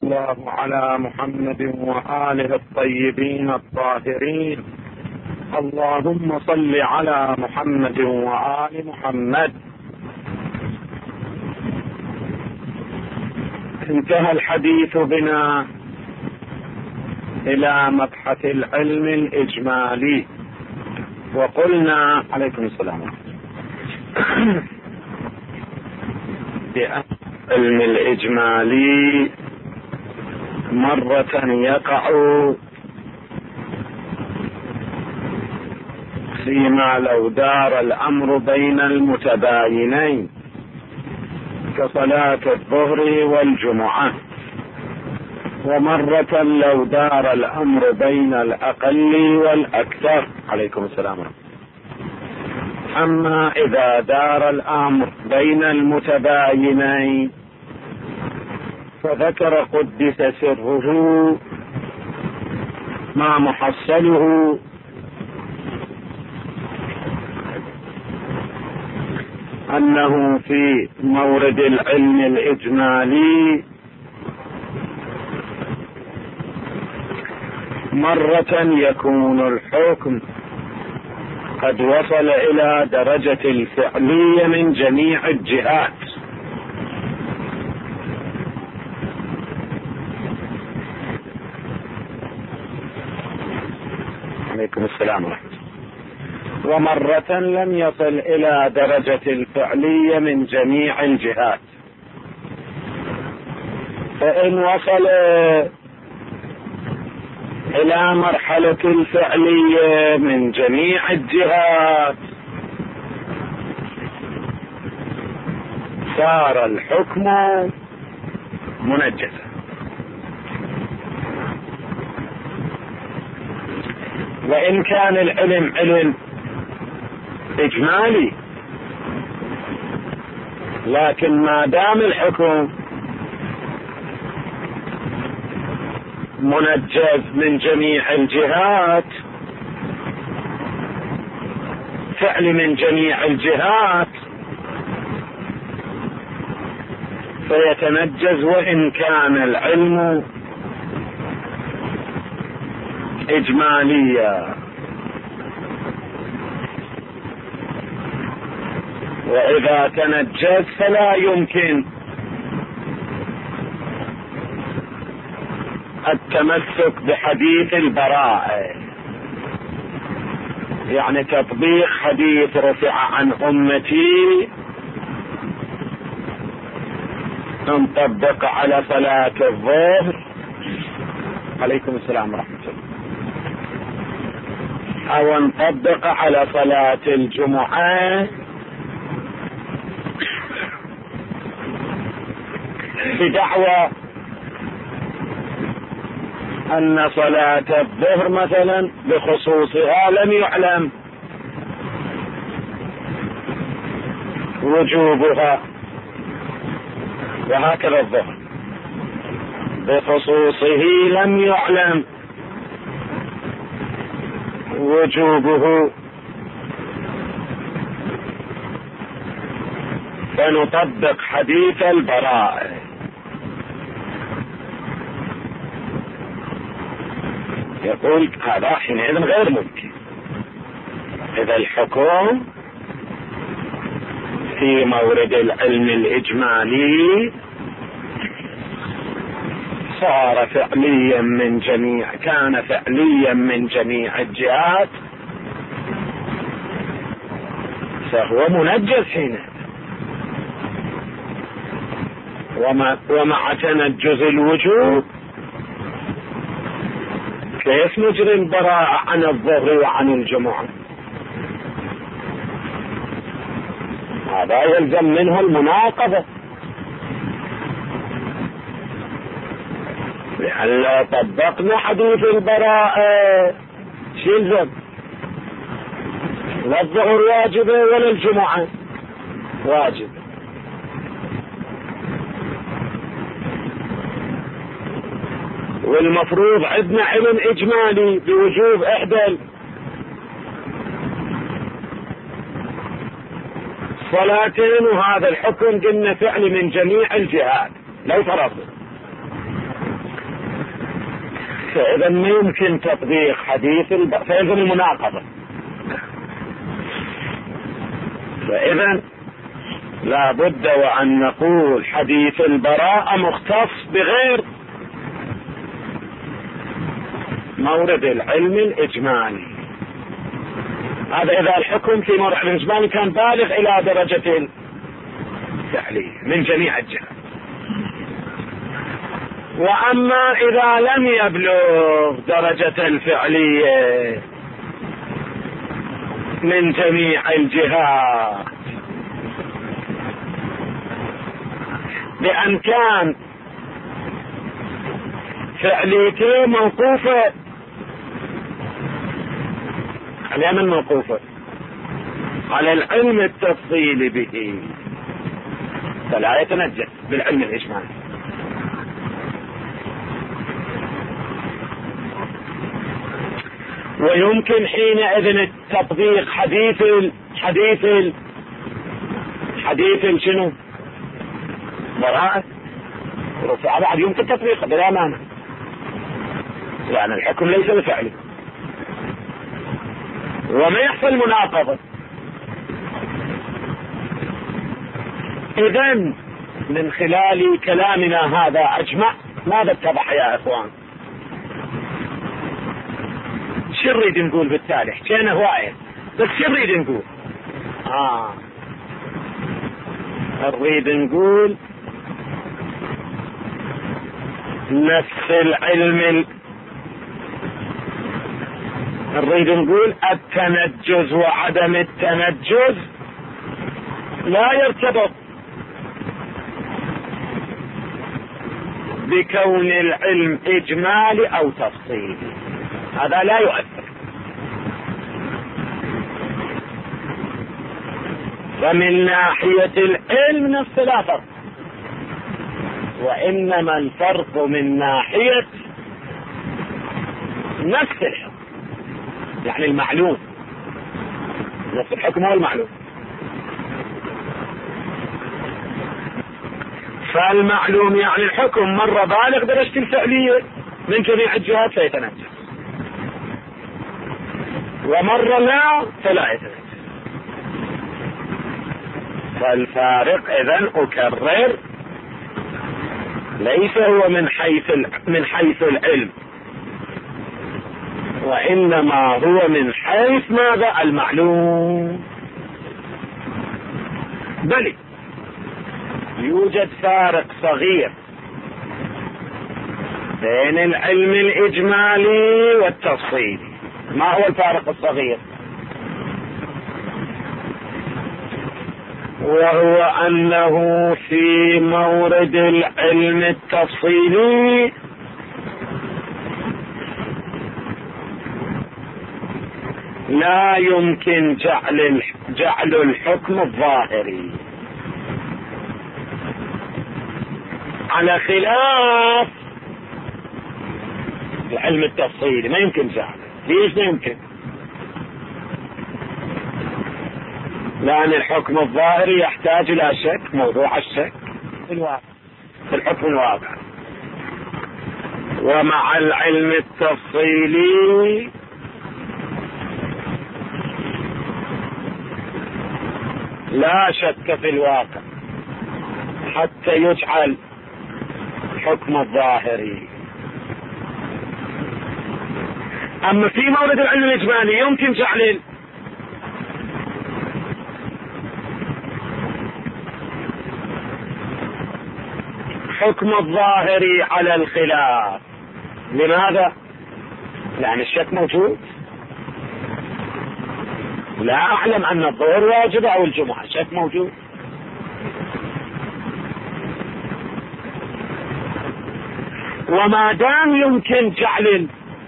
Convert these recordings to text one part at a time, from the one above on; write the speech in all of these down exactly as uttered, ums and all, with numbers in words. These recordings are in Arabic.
الله على محمد وآله الطيبين الطاهرين. اللهم صل على محمد وآل محمد. انتهى الحديث بنا إلى مبحث العلم الإجمالي، وقلنا عليكم السلام العلم الإجمالي مرة يقع فيما لو دار الأمر بين المتباينين كصلاة الظهر والجمعة، ومرة لو دار الأمر بين الأقل والأكثر. عليكم السلام. أما إذا دار الأمر بين المتباينين فذكر قدس سره ما محصله أنه في مورد العلم الإجمالي مرة يكون الحكم قد وصل إلى درجة الفعلية من جميع الجهات، عليكم السلام ورحمة الله، ومرة لم يصل إلى درجة الفعلية من جميع الجهات. فإن وصل إلى مرحلة الفعلية من جميع الجهات صار الحكم منجزا. وإن كان العلم علم إجمالي، لكن ما دام الحكم منجز من جميع الجهات، فعل من جميع الجهات، فيتنجز وإن كان العلم إجماليا. وإذا تنجز فلا يمكن التمسك بحديث البراءة، يعني تطبيق حديث رفع عن أمتي نطبق على صلاة الظهر، عليكم السلام ورحمة الله، أو نطبق على صلاة الجمعة بدعوى أن صلاة الظهر مثلا بخصوصها لم يعلم وجوبها، وهكذا الظهر بخصوصه لم يعلم وجوبه، فنطبق حديث البراءة. يقول هذا حينئذ غير ممكن. إذا الحكم في مورد العلم الإجمالي صار فعليا من جميع كان فعليا من جميع الجهات، فهو منجز حينئذ. ومع, ومع تنجز الوجوب كيف نجري البراءة عن الظهر وعن الجمعة؟ هذا يلزم منه المناقضة، لأن طبقنا حديث البراءة شو يلزم؟ لا الظهر واجبة ولا الجمعة واجبة. والمفروض عندنا علم إجمالي بوجوب إحدى الصلاتين، وهذا الحكم قلنا فعل من جميع الجهات. لو فرضنا فإذا ما يمكن تطبيق حديث الب... فيلزم المناقضة. فإذا لا بد وأن نقول حديث البراءة مختص بغير مورد العلم الإجمالي. هذا إذا الحكم في مورد الإجمالي كان بالغ إلى درجة الفعلية من جميع الجهات. وأما إذا لم يبلغ درجة الفعلية من جميع الجهات بأن كان فعليته موقوفة على من موقوفة على العلم التفصيلي به فلا يتنجس بالعلم الإجمالي. ويمكن حينئذ تطبيق حديث ال حديث ال حديث ال شنو براءة رفع بعد يمكن تطبيقه بلا مانع، يعني الحكم ليس بفعله وما يحصل مناقضة. إذن من خلال كلامنا هذا أجمع ماذا اتضح يا إخوان؟ شو نريد نقول بالتالي؟ حكينا هواية بس شو نريد نقول؟ آه نريد نقول نفس العلم، نريد نقول التنجز وعدم التنجز لا يرتبط بكون العلم إجمالي أو تفصيلي، هذا لا يؤثر. فمن ناحية العلم نفس لا فرق، وإنما الفرق من ناحية نفس الحكم، يعني المعلوم، نفس الحكم هو المعلوم. فالمعلوم يعني الحكم مرة بالغ درجة الفعلية من جميع الجهات فيتنجس، ومرة لا فلا يتنجس. فالفارق إذن أكرر ليس هو من حيث من حيث العلم، وإنما هو من حيث ماذا؟ المعلوم. بل يوجد فارق صغير بين العلم الإجمالي والتفصيلي. ما هو الفارق الصغير؟ وهو أنه في مورد العلم التفصيلي لا يمكن جعل جعل الحكم الظاهري، على خلاف العلم التفصيلي ما يمكن جعله. ليش ما يمكن؟ لأن الحكم الظاهري يحتاج إلى شك، موضوع الشك في الواقع، في الحكم الواقع. ومع العلم التفصيلي لا شك في الواقع حتى يجعل حكم الظاهري. أما في مورد العلم الإجمالي يمكن جعل حكم الظاهري على الخلاف. لماذا؟ لأن الشك موجود. لا أعلم أن الظهر واجب أو الجمعة، الشك موجود. وما دام يمكن جعل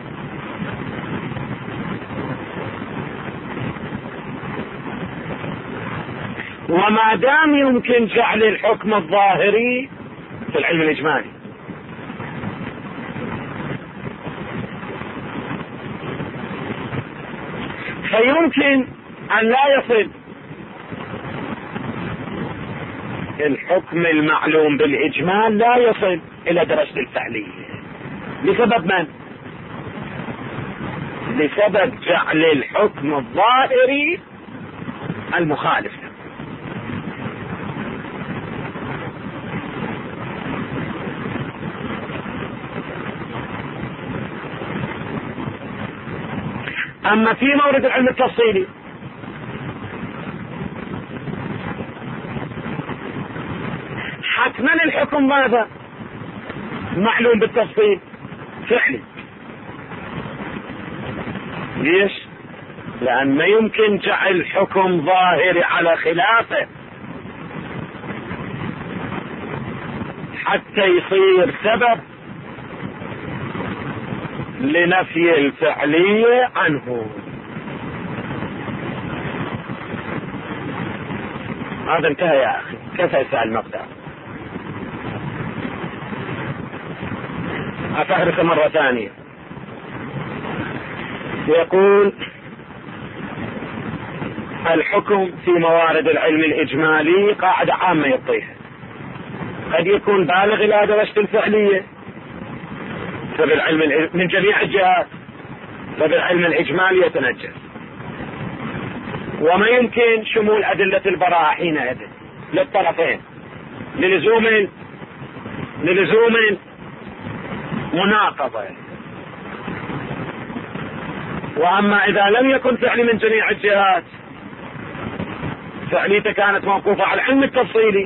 وما دام يمكن جعل الحكم الظاهري في العلم الإجمالي فيمكن أن لا يصل الحكم المعلوم بالإجمال، لا يصل إلى درجة الفعلية. بسبب من؟ بسبب جعل الحكم الظاهري المخالف. أما في مورد العلم التفصيلي حتما الحكم ماذا؟ معلوم بالتفصيل فعلي. ليش؟ لأن ما يمكن جعل حكم ظاهري على خلافه حتى يصير سبب لنفي الفعلية عنه. هذا انتهى يا أخي. كيف يسأل المقدار؟ أفهرك مرة ثانية. يقول الحكم في موارد العلم الإجمالي قاعدة عامة يعطيها، قد يكون بالغ إلى درجة الفعلية فبالعلم من جميع الجهات، فبالعلم الإجمالي يتنجس، وما يمكن شمول أدلة البراءة حينئذ للطرفين للزوم للزوم مناقضة. وأما إذا لم يكن فعلي من جميع الجهات، فعليته كانت موقوفة على العلم التفصيلي،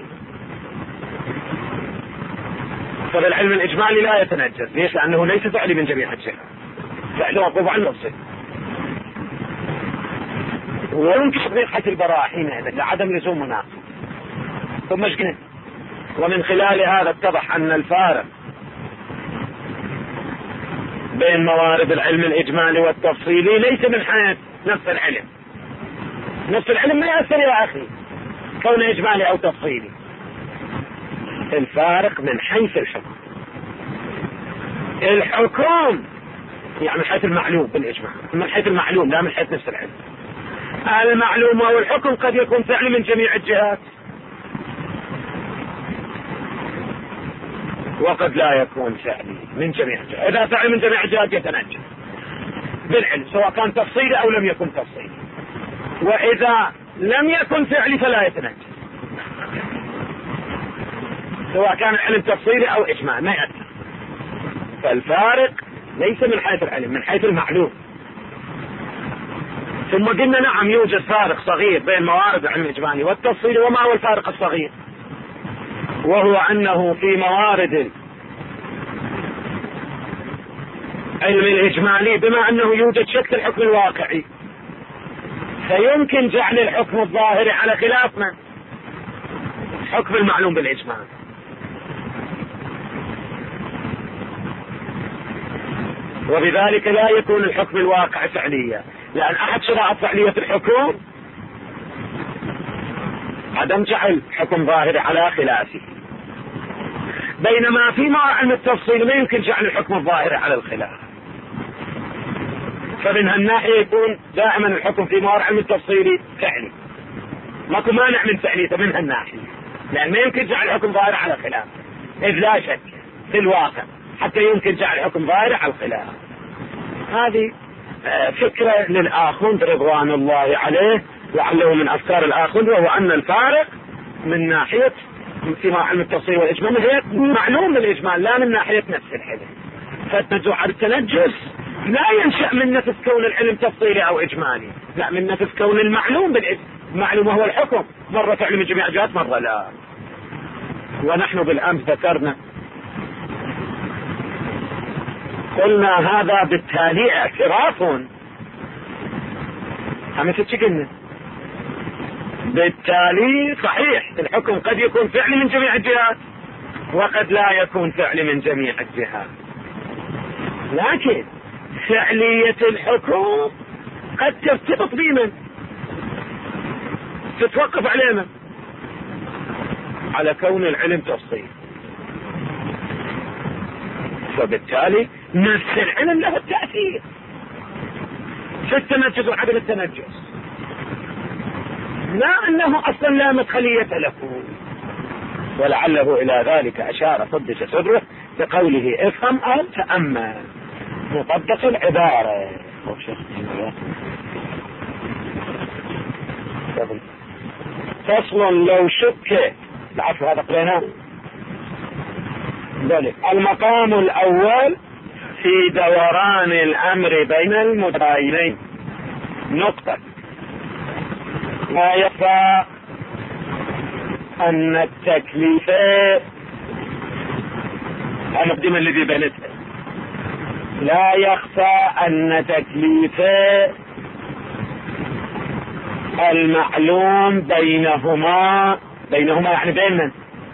فبالعلم الإجمالي لا يتنجس. ليش؟ لأنه ليس فعلي من جميع الجهات، فعله موقوف على التفصيل. ويمكن تطبيق البراءة حينئذ لعدم لزوم مناقض. ثم ايش؟ ومن خلال هذا اتضح أن الفارق بين موارد العلم الإجمالي والتفصيلي ليس من حيث نفس العلم. نفس العلم ما يأثر يا أخي كونه إجمالي أو تفصيلي. الفارق من حيث الحكم. الحكم يعني من حيث المعلوم بالإجماع، من حيث المعلوم لا من حيث نفس العلم. المعلوم أو الحكم قد يكون فعلي من جميع الجهات وقد لا يكون فعلي من جميع الجهات. إذا فعل من جميع الجهات يتنجس بالعلم سواء كان تفصيلي أو لم يكن تفصيلي، وإذا لم يكن فعلي فلا يتنجس سواء كان العلم تفصيلي أو إجماع ما يأثر. فالفارق ليس من حيث العلم، من حيث المعلوم. ثم قلنا نعم يوجد فارق صغير بين موارد العلم الإجمالي والتفصيلي. وما هو الفارق الصغير؟ وهو أنه في موارد العلم الإجمالي بما أنه يوجد شك الحكم الواقعي فيمكن جعل الحكم الظاهري على خلاف من حكم المعلوم بالإجمال. وبذلك لا يكون الحكم الواقع فعليا، لأن أحد شرائط فعلية الحكم عدم جعل حكم ظاهري على خلافه، بينما في علم التفصيل ما يمكن جعل الحكم الظاهري على الخلاف. فمن هالناحية يكون دائما الحكم في موارد علم التفصيلي فعلي، ماكو مانع من فعليته من هالناحية، لأن ما يمكن جعل الحكم ظاهري على الخلاف إذ لا شك في الواقع حتى يمكن جعل الحكم ظاهري على الخلاف. هذه فكرة للآخوند رضوان الله عليه، لعله من أفكار الآخوند، وهو أن الفارق من ناحية في علم التفصيل والإجمال هي معلوم بالإجمال لا من ناحية نفس العلم. فالتنجس على التنجس لا ينشأ من نفس كون العلم تفصيلي أو إجمالي، لا من نفس كون المعلوم بالإجمال. معلوم هو الحكم، مرة فعل من جميع الجهات مرة لا. ونحن بالأمس ذكرنا قلنا هذا بالتالي اعتراف. هم قلنا بالتالي صحيح الحكم قد يكون فعلي من جميع الجهات وقد لا يكون فعلي من جميع الجهات، لكن فعلية الحكم قد ترتبط بمن؟ تتوقف على من؟ على كون العلم تفصيل. فبالتالي نفس العلم له التأثير في التنجس وعدم التنجس، لا أنه أصلا لا مدخلية له. ولعله إلى ذلك أشار قدس سره بقوله افهم أو تأمل مطبق العبارة. فصل لو شك العفو هذا قريناه. المقام الأول في دوران الأمر بين المتباينين. نقطة: لا يخفى أن التكليف المقدم الذي بينته لا يخفى أن تكليف المعلوم بينهما بينهما يعني بين من؟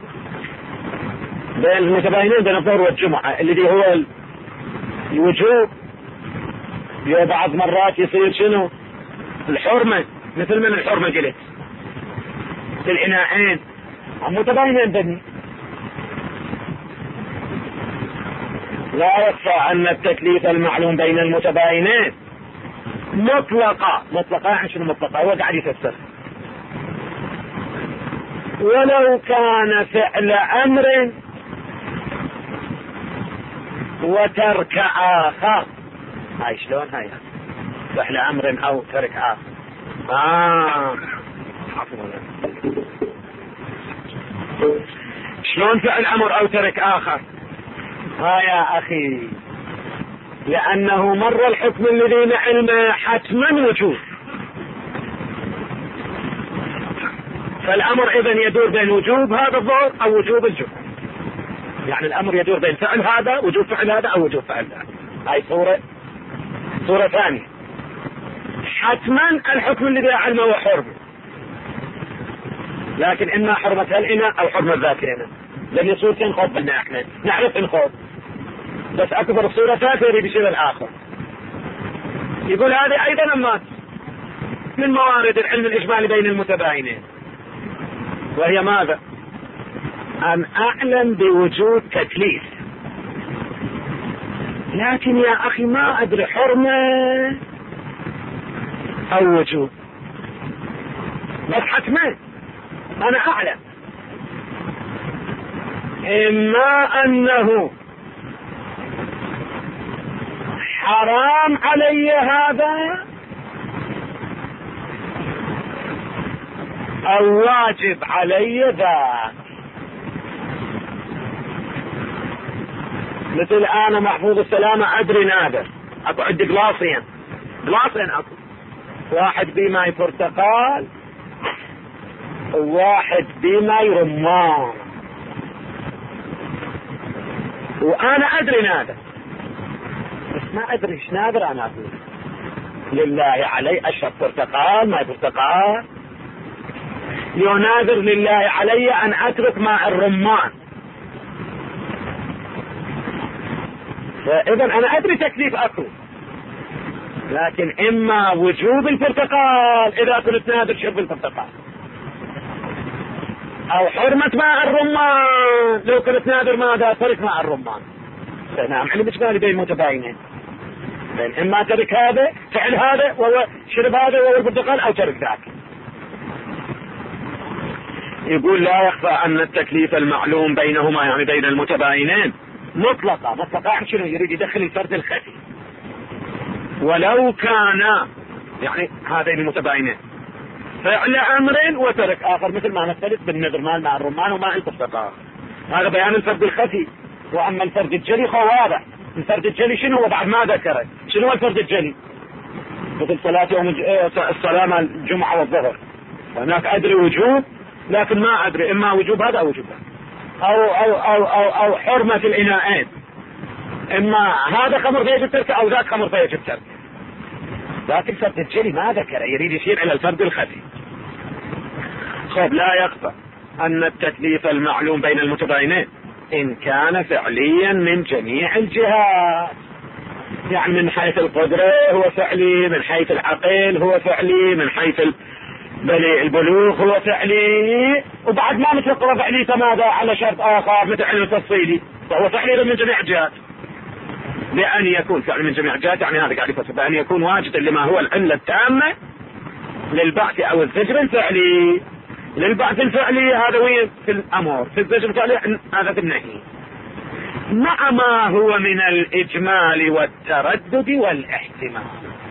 بين المتباينين، بين الظهر والجمعة الذي هو الوجوب. بعض مرات يصير شنو؟ الحرمة، مثل من الحرمة قلت في الإناءين متباينين بني. لا يخفى أن التكليف المعلوم بين المتباينين مطلقة. مطلقة يعني شنو مطلقة؟ هو قاعد يفسر. ولو كان فعل أمر وترك آخر. هاي شلون هاي؟ فعل أمر أو ترك آخر. آه شلون فعل أمر أو ترك آخر؟ ها يا أخي، لأنه مر الحكم الذي نعلمه حتما وجوب، فالأمر إذن يدور بين وجوب هذا الظهر أو وجوب الجمعة. يعني الأمر يدور بين فعل هذا وجوب فعل هذا أو وجوب فعل هذا. هاي صورة صورة ثانية. حتما الحكم الذي نعلمه هو حرمة، لكن إما حرمة الإناء أو حرمة ذات الإناء. لأن يصير تنخوض بنا احنا نعرف نخوض، بس أكبر الصورة ثلاثة يريد يصير الآخر. يقول هذه أيضا أمات من موارد العلم الإجمالي بين المتباينين، وهي ماذا؟ أن أعلم بوجود تكليف، لكن يا أخي ما أدري حرمة أو وجود، بس حتما أنا أعلم إما أنه حرام علي هذا أو واجب علي ذاك. مثل أنا محفوظ السلامة أدري نادر أكو عندي جلاصين جلاصين أكو واحد بماي برتقال وواحد بماي رمان، وأنا أدري نادر، بس ما أدري إيش نادر. أنا أقول لله علي أشرب برتقال ماي برتقال، يو نادر لله علي أن أترك ماء الرمان. فإذا أنا أدري تكليف أكو، لكن إما وجوب البرتقال إذا كنت نادر شرب البرتقال، أو حرمة ماء الرمان لو كنت نادر ماذا ترك ماء الرمان. نعم علم إجمالي بين متباينين، بين إما ترك هذا فعل هذا وهو شرب هذا وهو البرتقال، أو ترك ذاك. يقول لا يخفى أن التكليف المعلوم بينهما يعني بين المتباينين مطلقة. مطلقة يعني شنو؟ يريد يدخل الفرد الخفي. ولو كان يعني هذين المتباينين فعل أمر وترك آخر، مثل ما نختلف بالنذر مال مع الرمان وماء البرتقال، هذا بيان الفرد الخفي. وأما الفرد الجلي فهو واضح. الفرد الجلي شنو هو بعد ما ذكره؟ شنو هو الفرد الجلي؟ مثل صلاة يوم الصلاة مال الجمعة والظهر، هناك أدري وجوب لكن ما أدري إما وجوب هذا أو وجوب هذا، أو, أو, أو, أو, أو حرمة الإناءين، إما هذا خمر فيجب تركه أو ذاك خمر فيجب تركه. لكن الفرد الجلي ما ذكر، يريد يشير إلى الفرد الخفي. خب لا يخفى أن التكليف المعلوم بين المتباينين إن كان فعليا من جميع الجهات، يعني من حيث القدرة هو فعلي، من حيث العقل هو فعلي، من حيث البلوغ هو فعلي، وبعد ما متوقف فعلي فماذا على شرط آخر مثل علم التفصيلي فهو فعلي من جميع الجهات. بأن يكون فعل من جميع الجهات يعني هذا قاعد يفسر بأن يكون واجدا لما هو العلة التامة للبعث أو الزجر الفعلي. للبعث الفعلي هذا وين؟ في الأمر، في الزجر الفعلي هذا في النهي، مع ما هو من الإجمال والتردد والاحتمال.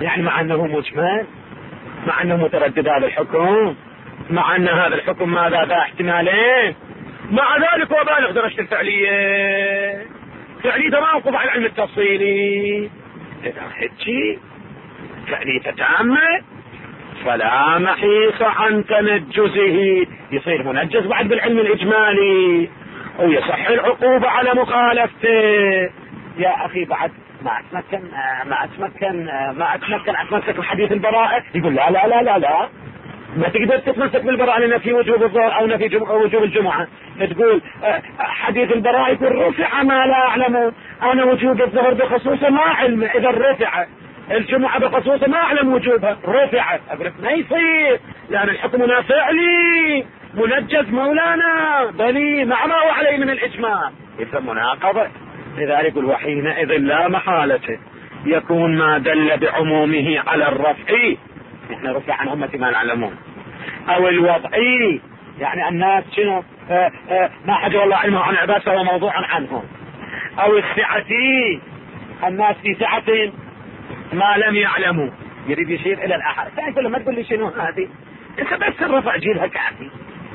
يعني مع انه مجمل، مع انه متردد هذا الحكم، مع ان هذا الحكم ماذا ذا احتمالين، مع ذلك وبالغ درجة الفعلية، فعلية ما وقف على العلم التفصيلي. اذا هيجي فعلية تامة فلا محيص عن تنجزه، يصير منجز بعد بالعلم الاجمالي ويصح العقوبة على مخالفته. يا اخي بعد ما اتمكن ما اتمكن ما اتمكن اتمسك بحديث البراءة، يقول لا لا لا لا لا ما تقدر تتمسك بالبراءة لأن في وجوب الظهر او نفي وجوب الجمعة. تقول حديث البراءة يقول رفع ما لا اعلم انا وجوب الظهر بخصوصه ما علم، اذا رفع الجمعة بخصوصه ما اعلم وجوبها رفعت، اقول ما يصير لان الحكم هنا فعلي منجز مولانا بلي مع ما هو عليه من الاجمال، اذا مناقضة. لذلك وحينئذ لا محالة يكون ما دل بعمومه على الرفع، احنا رفع عن امتي ما نعلمون، او الوضعي يعني الناس شنو آآ آآ ما حد والله علمه عن عباس هو موضوع عنهم، او السعتي الناس في سعة ما لم يعلموا، يريد يشير الى الاحد. تعرف لما تقول لي شنو هذه انت بس الرفع جيلها كافي،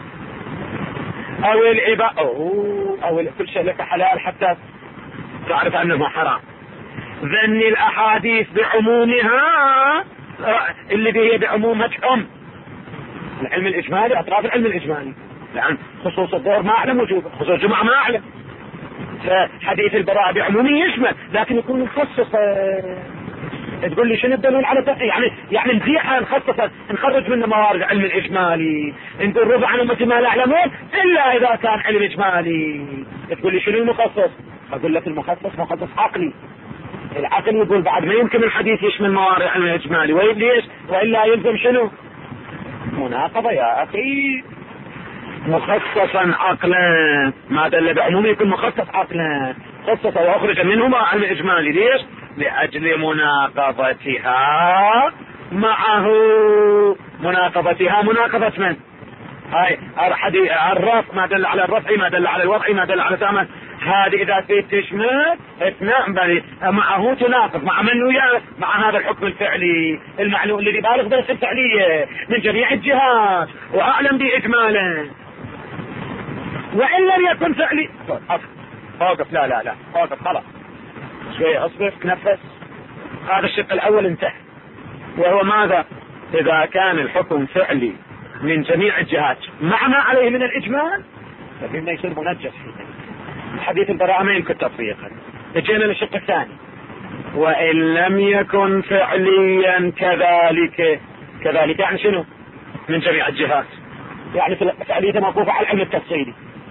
او العباء او او كل شيء لك حلال حتى تعرف انه حرام. ذن الاحاديث بعمومها اللي هي بعمومها ام العلم الاجمالي، اطراف العلم الاجمالي، لان خصوص الظهر ما اعلم وجوبه، خصوص الجمعة ما اعلم، فحديث البراءة بعمومه يشمل لكن يكون مخصص. تقول لي شنو الدليل على تقي يعني يعني نزيحها نخصصها نخرج منه موارد علم الاجمالي، نقول ربع عن امتي ما لا يعلمون الا اذا كان علم اجمالي. تقول لي شنو المخصص؟ اقول لك المخصص مخصص عقلي، العقل يقول بعد ما يمكن الحديث يشمل موارد علم الاجمالي، وليش والا يلزم شنو مناقضة يا اخي. مخصصا عقلا ما دل بعمومه يكون مخصص عقلا، خصص واخرج منهما علم اجمالي، ليش؟ لاجل مناقضتها معه. مناقضتها مناقضة من؟ هاي الرفع ما دل على الرفع ما دل على الوضع ما دل على ثمن، هذه اذا تشمل اثناء بل معه تناقض مع من وياه مع هذا الحكم الفعلي المعلوم الذي بالغ درجة الفعلية من جميع الجهات واعلم باجمالا. وان لم يكن فعلي اوقف لا لا لا اوقف خلاص شوية اصبر نفس. هذا الشق الاول انتهى، وهو ماذا؟ اذا كان الحكم فعلي من جميع الجهات مع ما عليه من الاجمال فإنه يصير منجز فيه. حديث البراءة ما يمكن تطبيقه. اجينا للشق الثاني، وان لم يكن فعليا كذلك. كذلك يعني شنو؟ من جميع الجهات، يعني فعليته موقوفة على العلم التفصيلي.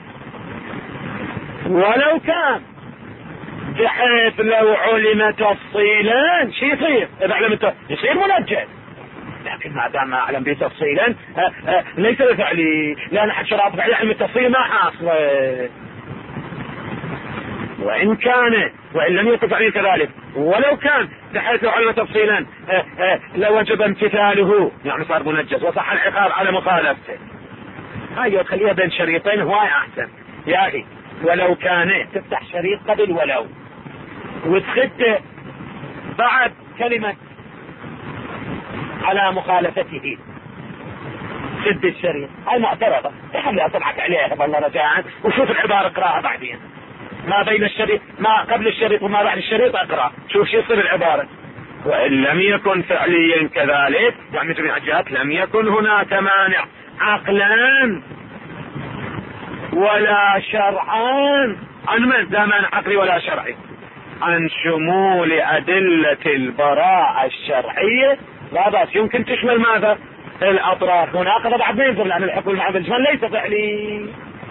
ولو كان بحيث لو علم تفصيلا شي يصير؟ اذا علم التفصيل يصير منجز، لكن ما دام ما اعلم به تفصيلا ليس بفعلي، لان احد شرائط فعلي علم التفصيل ما حاصل. وان كان وان لم يكن فعلي كذلك، ولو كان بحيث لو علم تفصيلا لوجب امتثاله، يعني صار منجز وصح العقاب على مخالفته. هاي تخليها بين شريطين هواي احسن يا اخي. ولو كان تفتح شريط قبل ولو وتخد بعد كلمة على مخالفته، سد الشريط هاي معترضة خليها تضحك عليها والله رجاء، وشوف العبارة اقراها بعدين ما بين الشريط ما قبل الشريط وما بعد الشريط اقرا شوف شو يصير العبارة. وان لم يكن فعليا كذلك يعني جميع الجهات لم يكن هناك مانع عقلا ولا شرعا. عن من؟ لا مانع عقلي ولا شرعي، عن شمول أدلة البراءة الشرعية. لا بأس يمكن تشمل ماذا؟ الأطراف. مناقضة بعد ما ينزل لأن الحكم مع الإجمال ليس فعلي.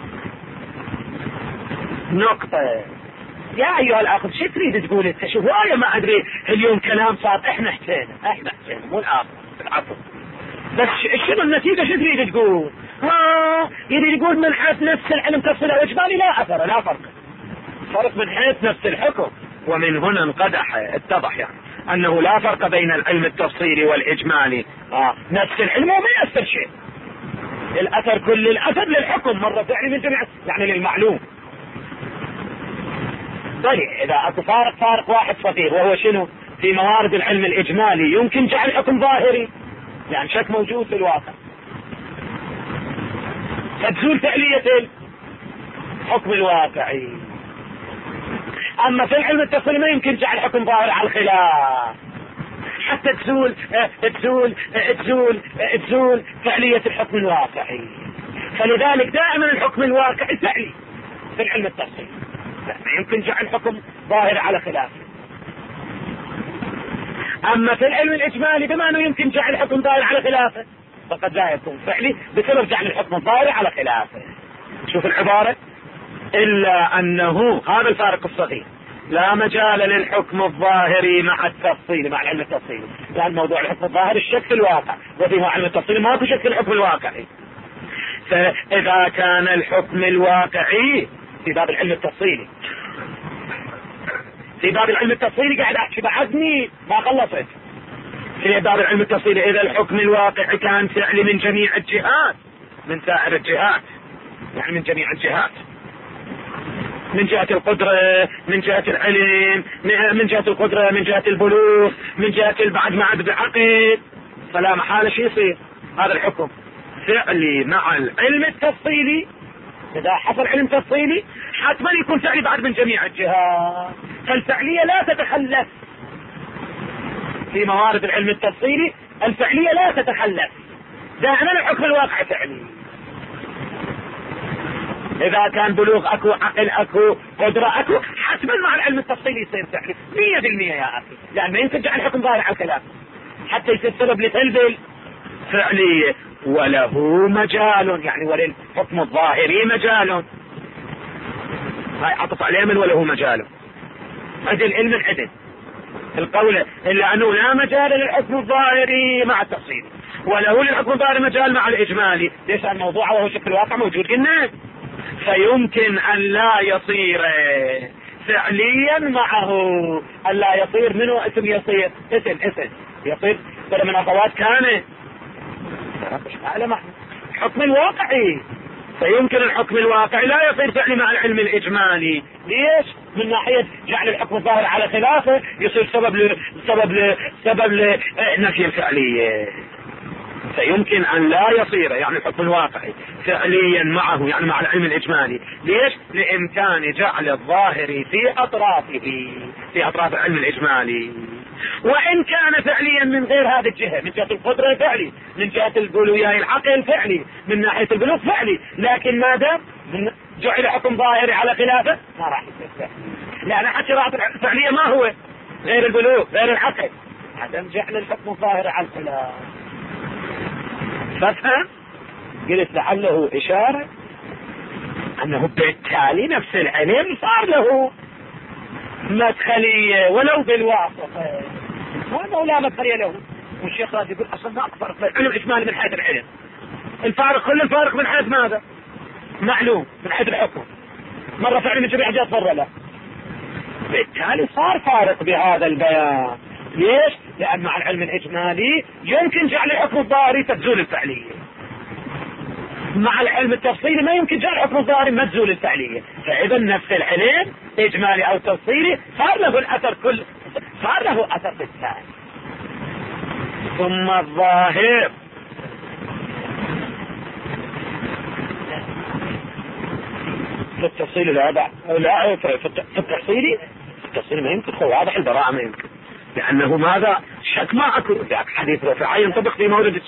نقطة يا أيها الأخ شو تريد تقول انت؟ شوف وايا ما أدري اليوم كلام صار احنا حسينا احنا حسينا مو الآخر العفو، بس شنو النتيجة؟ شو تريد تقول؟ ها يريد يقول من حيث نفس العلم تفصيل الإجمالي لا أثر لا فرق، فرق من حيث نفس الحكم. ومن هنا انقدح اتضح يعني أنه لا فرق بين العلم التفصيلي والإجمالي. آه. نفس العلم وما يأثر شيء، الأثر كل الأثر للحكم مرة فعلي من جميع يعني للمعلوم. طيب إذا أكو فارق فارق واحد صغير وهو شنو؟ في موارد العلم الإجمالي يمكن جعل حكم ظاهري، يعني شك موجود في الواقع، فتزول فعلية الحكم الواقعي. أما في العلم التفصيلي ما يمكن جعل حكم ظاهر على الخلاف، حتى تزول تزول تزول تزول فعلية الحكم الواقعي. فلذلك دائما الحكم الواقعي فعلي في العلم التفصيلي، لا ما يمكن جعل حكم ظاهر على خلافه. أما في العلم الإجمالي بما أنه يمكن جعل حكم ظاهر على خلافه فقد لا يكون فعلي بسبب جعل الحكم الظاهر على خلافه. شوف العبارة، إلا أنه هذا الفارق الصغير، لا مجال للحكم الظاهري مع التفصيل مع العلم التفصيلي، لأن موضوع الحكم الظاهري الشك في الواقع، وفي علم التفصيل ما في شك في الحكم الواقعي. فإذا كان الحكم الواقعي في باب العلم التفصيلي في باب العلم التفصيلي قاعد أحكي بعدني ما خلصت. في باب العلم التفصيلي إذا الحكم الواقعي كان فعلي من جميع الجهات، من سائر الجهات، يعني من جميع الجهات، من جهة القدرة، من جهة العلم، من جهة القدرة، من جهة البلوغ، من جهة البعد معد بعقد، فلا محالة شيء يصير هذا الحكم فعلي مع العلم التفصيلي. إذا حصل علم تفصيلي حتما يكون فعلي بعد من جميع الجهات، فالفعلية لا تتخلف في موارد العلم التفصيلي، الفعلية لا تتخلف، دائما الحكم الواقع فعلي. إذا كان بلوغ أكو، عقل أكو، قدرة أكو، حتما مع العلم التفصيلي يصير فعلي مية بالمية يا أخي، لأن ما يمكن جعل حكم ظاهر على الكلام حتى يصير سبب لتلبل فعلية. وله مجال، يعني وللحكم الظاهري مجال، هاي عطف عليه من وله مجال، عدل علم العدل القول، إلا أنه لا مجال للحكم الظاهري مع التفصيل، وله للحكم الظاهري مجال مع الإجمالي. ليش؟ الموضوع وهو شكل الواقع موجود قلنا، فيمكن أن لا يصير فعليا معه، أن لا يصير منه اسم، يصير اسم اسم يصير بدل من أخوات كان الحكم الواقعي، فيمكن الحكم الواقعي لا يصير فعلي مع العلم الإجمالي. ليش؟ من ناحية جعل الحكم الظاهر على خلافه يصير سبب ل... سبب ل... سبب لنفي الفعلية. فيمكن أن لا يصير يعني الحكم الواقعي فعليا معه، يعني مع العلم الإجمالي. ليش؟ لإمكان جعل الظاهر في أطرافه، في أطراف العلم الإجمالي، وإن كان فعليا من غير هذه الجهة، من جهة القدرة فعلي، من جهة البلوغ العقل فعلي، من ناحية البلوغ فعلي، لكن ما دام جعل حكم ظاهري على خلافه ما راح يصير فعلي، لأن حتى الفعلية ما هو غير البلوغ غير العقل، عدم جعل الحكم الظاهري على الخلاف. فافهم؟ قلت لعله إشارة أنه بالتالي نفس العلم صار له مدخلية ولو بالواسطة، وهذا لا مدخلية له. والشيخ راد يقول أصلا ما أفرق بين العلم الإجمالي من حيث العلم، الفارق كل الفارق من حيث ماذا؟ معلوم من حيث الحكم، مرة فعل من جميع جهات مرة لا، بالتالي صار فارق بهذا البيان. ليش؟ لأن مع العلم الإجمالي يمكن جعل الحكم الظاهري تزول الفعلية، مع العلم التفصيلي ما يمكن جعل الحكم الظاهري ما تزول الفعلية. فإذا نفس العلم إجمالي أو تفصيلي صار له الأثر، كل صار له أثر في الثاني. ثم الظاهر في التفصيل لا بعد لا في التفصيلي في التفصيل ما يمكن، هو واضح البراءة ما يمكن، لأنه ماذا شك ما أكو ذاك حديث رفاعي ينطبق في مورد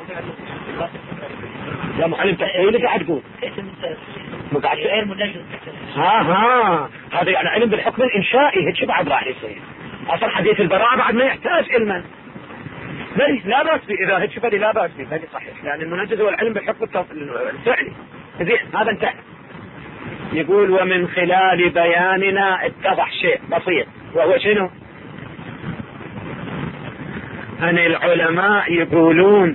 لا معلم تحويل قاعد تقول مقعد ها ها هذا يعني علم بالحكم الإنشائي هيك بعد راح يصير. أصلا حديث البراءة بعد ما يحتاج علما، لا بأس به إذا هيك بدي لا بأس به بدي صحيح، لأن المنجز هو العلم بالحكم الفعلي. زين هذا انتهى. يقول ومن خلال بياننا اتضح شيء بسيط، وهو شنو؟ أن العلماء يقولون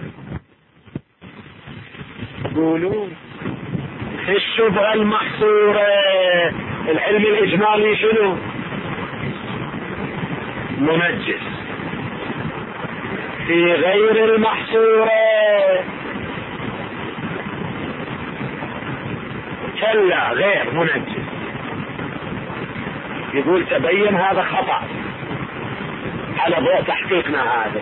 يقولون في الشبهة المحصورة العلم الإجمالي شنو؟ منجز، في غير المحصورة كلا غير منجز. يقول تبين هذا خطأ، على ضوء تحقيقنا هذا.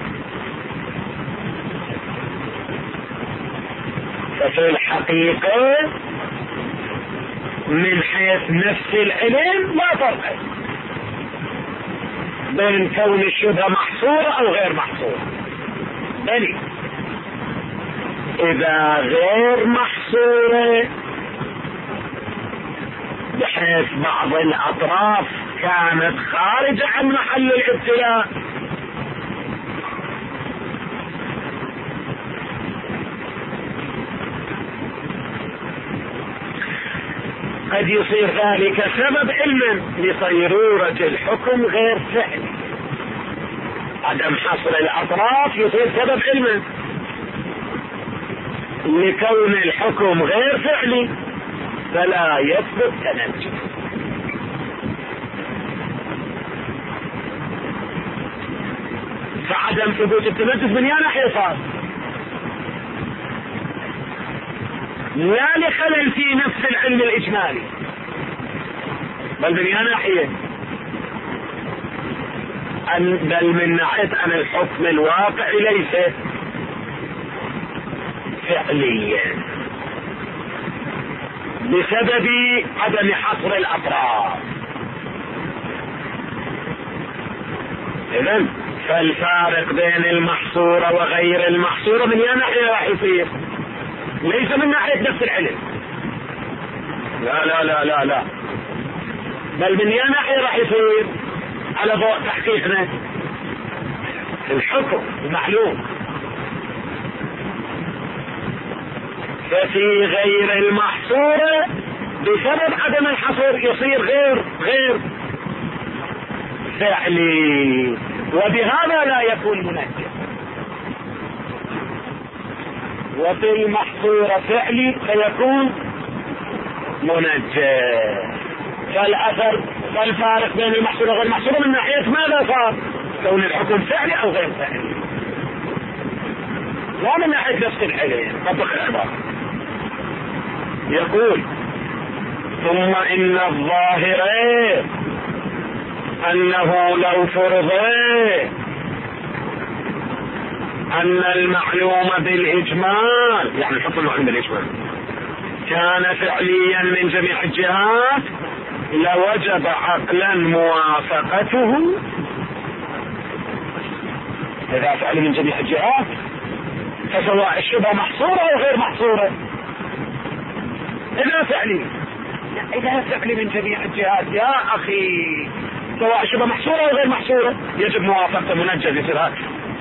ففي الحقيقة من حيث نفس العلم لا فرق بين كون الشبهة محصورة او غير محصورة، بل اذا غير محصورة بحيث بعض الاطراف كانت خارجة عن محل الابتلاء قد يصير ذلك سبب علم لصيرورة الحكم غير فعلي. عدم حصر الاطراف يصير سبب علم لكون الحكم غير فعلي فلا يثبت تنجس. فعدم ثبوت التنجس من يا ناحية صار لا لخلل في نفس العلم الإجمالي، بل من يا ناحية أن بل من ناحية أن الحكم الواقعي ليس فعليا بسبب عدم حصر الأطراف. إذن فالفارق بين المحصورة وغير المحصورة من يا ناحية راح يصير ليس من ناحية نفس العلم، لا لا لا لا لا بل من يا ناحية راح يصير على ضوء تحقيقنا الحكم المعلوم. ففي غير المحصورة بسبب عدم الحصر يصير غير غير فعلي، وبهذا لا يكون منجس. وفي المحصورة فعلي فيكون منجس. فالأثر فالفارق بين المحصورة وغير المحصورة من ناحية ماذا صار؟ كون الحكم فعلي أو غير فعلي، لا من ناحية نفس العلم. طبق العبارة يقول ثم إن الظاهر أنه لو فرض أن المعلوم بالإجمال، يعني الحكم المعلوم بالإجمال كان فعليا من جميع الجهات لوجب عقلا موافقته. إذا فعل من جميع الجهات فسواء الشبهة محصورة أو غير محصورة، إذا فعلي إذا فعلي من جميع الجهات يا أخي سواء الشبهة محصورة أو غير محصورة يجب موافقته، منجز يصير هذا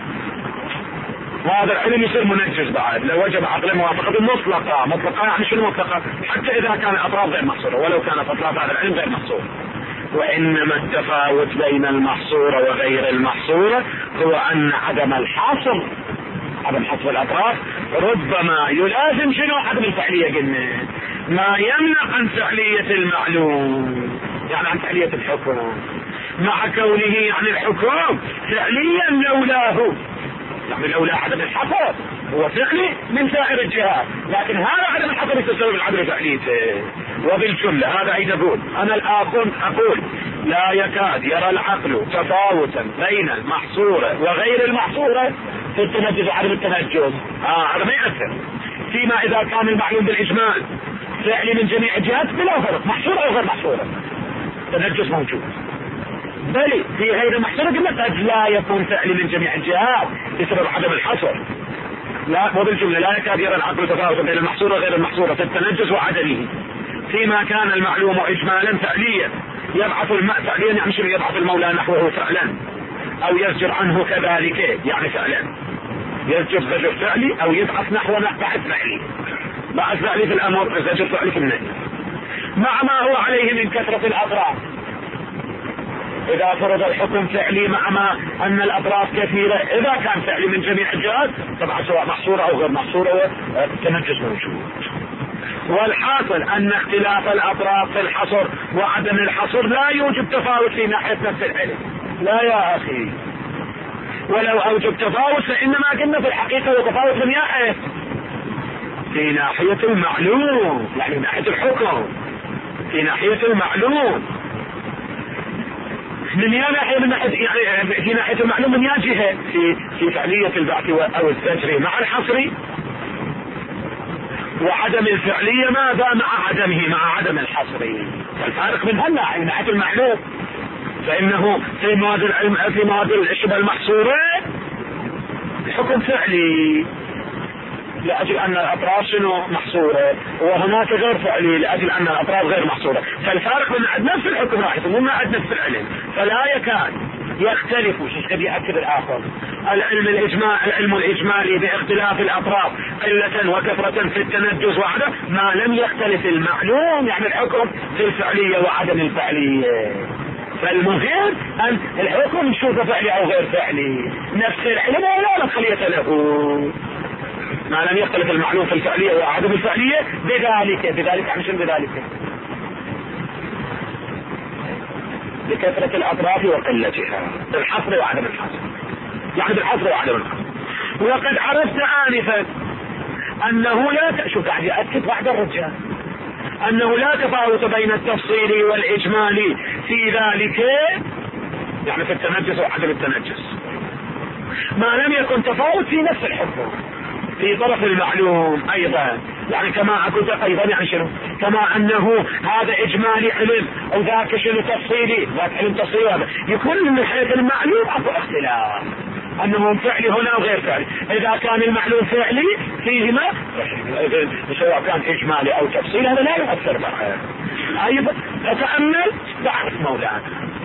وهذا العلم يصير منجز بعد لو وجب عقل موافقة مطلقة. مطلقة يعني شنو مطلقة؟ حتى إذا كان الأطراف غير محصورة، ولو كانت أطراف هذا العلم غير محصورة. وإنما التفاوت بين المحصورة وغير المحصورة هو أن عدم الحصر عدم حصر الأطراف ربما يلازم شنو؟ عدم الفعلية. قلنا ما يمنع عن فعلية المعلوم يعني عن فعلية الحكم، مع كونه يعني الحكم فعليا لولاه، يعني لولا عدم الحصر هو فعلي من سائر الجهات، لكن هذا عدم الحصر يتسبب العدم فعليته. وبالجملة هذا عيد أقول أنا الآن أقول لا يكاد يرى العقل تفاوتا بين المحصورة وغير المحصورة في التنجز وعدم التنجز. آه هذا ما يأثر فيما إذا كان المعلوم بالإجمال فعلي من جميع الجهات بلا فرق محصورة أو غير محصورة تنجز موجود. بل في غير محصورة قد لا يكون فعلي من جميع الجهات بسبب عدم الحصر. لا وبالجملة لا يكاد يرى العقل تفاوتا بين المحصورة وغير المحصورة في التنجز وعدمه فيما كان المعلوم إجمالا فعليا يبعث الماء فعليا يعني شنو؟ يبعث المولى نحوه فعلا أو يزجر عنه كذلك يعني فعلا يزجر زجر فعلي أو يبعث نحو بحث فعلي. بحث فعلي في الأمر زجر فعلي في النهي مع ما هو عليه من كثرة الأطراف. إذا فرض الحكم فعلي مع ما أن الأطراف كثيرة إذا كان فعلي من جميع الجهات طبعا سواء محصورة أو غير محصورة التنجس موجود. والحاصل أن اختلاف الأطراف في الحصر وعدم الحصر لا يوجب تفاوت في ناحية نفس العلم، لا يا أخي. ولو أوجب تفاوت فإنما قلنا في الحقيقة هو تفاوت من ناحية في ناحية المعلوم يعني من ناحية الحكم في ناحية المعلوم من يا ناحية من ناحية يعني في ناحية المعلوم من يا جهة في في فعلية البعث أو الزجر مع الحصر، وعدم الفعلية ماذا مع عدمه مع عدم الحصر. الفارق من هالناحية من ناحية المعلوم، فإنه في مواد العلم في مواد الشبه المحصورة الحكم فعلي لأجل أن الأطراف شنو محصورة، وهناك غير فعلي لأجل أن الأطراف غير محصورة. فالفارق من عند نفس الحكم راح يكون من عند نفس العلم، فلا يكاد يختلف. شو قد يأكد الآخر العلم الإجماع العلم الإجمالي باختلاف الأطراف قلة وكثرة في التنجس وعدم ما لم يختلف المعلوم، يعني الحكم في الفعلية وعدم الفعلية. فالمهم أن الحكم نشوفه فعلي أو غير فعلي، نفس العلم ولا خلية له ما لم يختلف المعلوم في الفعلية وعدم الفعلية بذلك بذلك عن شنو بذلك بكثرة الأطراف وقلتها، بالحصر وعدم الحصر، يعني بالحصر وعدم الحصر. وقد عرفت آنفا أنه لا ت... شو قاعد يأكد بعد الرجال أنه لا تفاوت بين التفصيل والإجمال في ذلك، يعني في التنجس وعدم التنجس، ما لم يكن تفاوت في نفس الحكم في طرف المعلوم ايضا. يعني كما قلت ايضا يعني شنو كما انه هذا اجمالي علم او ذاك شنو تفصيلي، ذاك علم تفصيلي، هذا يكون من حيث المعلوم اكو اختلاف انه فعلي هنا وغير فعلي. اذا كان المعلوم فعلي فيهما سواء كان اجمالي او تفصيلي هذا لا يؤثر معه. ايضا اتامل تعرف مولانا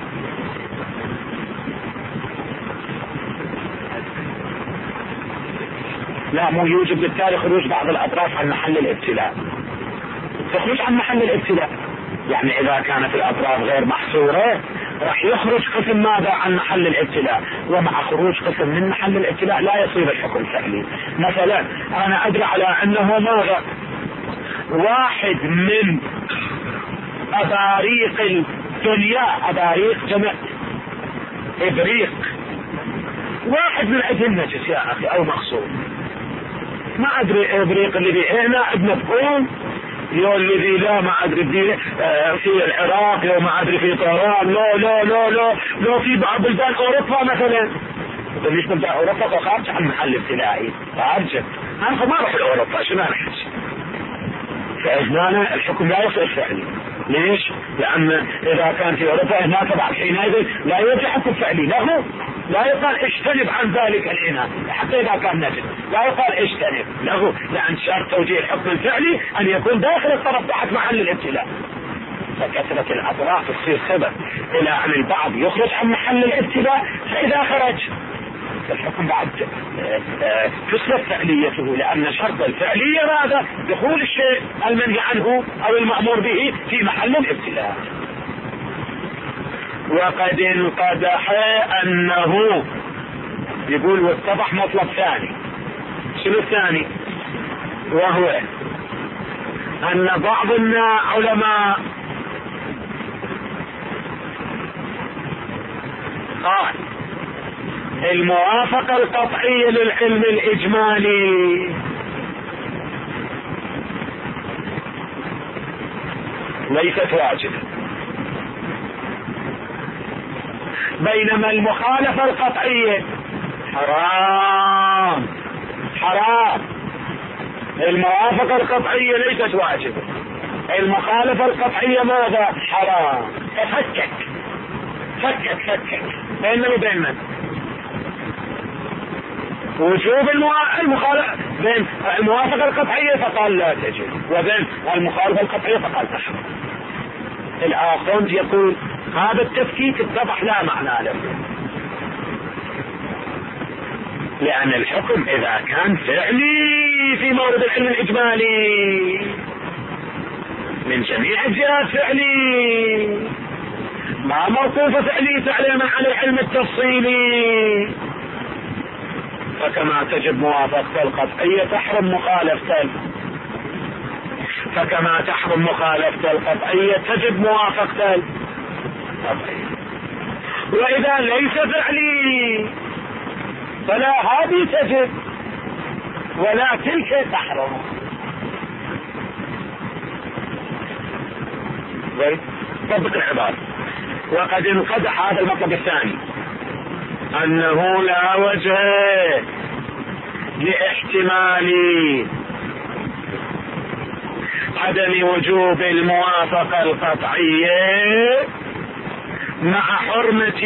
لا مو يوجب بالتالي خروج بعض الاطراف عن محل الابتلاء. تخرج عن محل الابتلاء يعني اذا كانت الاطراف غير محصورة راح يخرج قسم ماذا عن محل الابتلاء، ومع خروج قسم من محل الابتلاء لا يصير الحكم فعلي. مثلا انا ادري على انه ماذا واحد من اباريق الدنيا، اباريق جمع ابريق، واحد من عند النجس يا اخي او مخصوص، ما ادري ابريق اللي في هنا ابن بكون يو الذي لا ما ادري في آه في العراق، يو ما ادري في طيران، لا لا لا لا لا في بعض بلدان اوروبا مثلا. ليش بلدان اوروبا خارج عن محل ابتلائي خارج، انا ما اروح لاوروبا شو ما نحس. فاجمالا الحكم لا يصير فعلي. ليش؟ لان اذا كان في اوروبا هناك بعد حينئذ لا يوجد حكم فعلي له، لا يقال اجتنب عن ذلك العناد حتى اذا كان نجد، لا يقال اجتنب له، لان شرط توجيه الحكم الفعلي ان يكون داخل الطرف تحت محل الابتلاء. فكثرة الاطراف تصير سبب الى ان البعض يخرج عن محل الابتلاء، فاذا خرج الحكم بعد تسلب فعليته، لان شرط الفعلية ماذا؟ دخول الشيء المنهي عنه او المأمور به في محل الابتلاء. وقد انقدح انه يقول واتضح مطلب ثاني. شنو الثاني؟ وهو ان بعض العلماء قال الموافقة القطعية للعلم الإجمالي ليست واجبة، بينما المخالفة القطعية حرام حرام. الموافقة القطعية ليست واجبة، المخالفة القطعية ماذا؟ حرام. ففكك فكك فكك بين وبين من وجوب المخالفة بين الموافقة القطعية فقال لا تجب، وبين المخالفة القطعية فقال تحرم. الآخر يقول هذا التفكيك اتضح لا معنى له، لأن الحكم إذا كان فعلي في مورد العلم الإجمالي من جميع الجهات فعلي، ما موقوف فعلي تعليما على العلم التفصيلي، فكما تجب موافقة القطعية تحرم مخالفة، فكما تحرم مخالفة القطعية تجب موافقة القطعية. وإذا ليس فعلي فلا هذه تجب ولا تلك تحرم. طبق العبارة وقد انقدح هذا المطلب الثاني، أنه لا وجه لاحتمال عدم وجوب الموافقة القطعية مع حرمة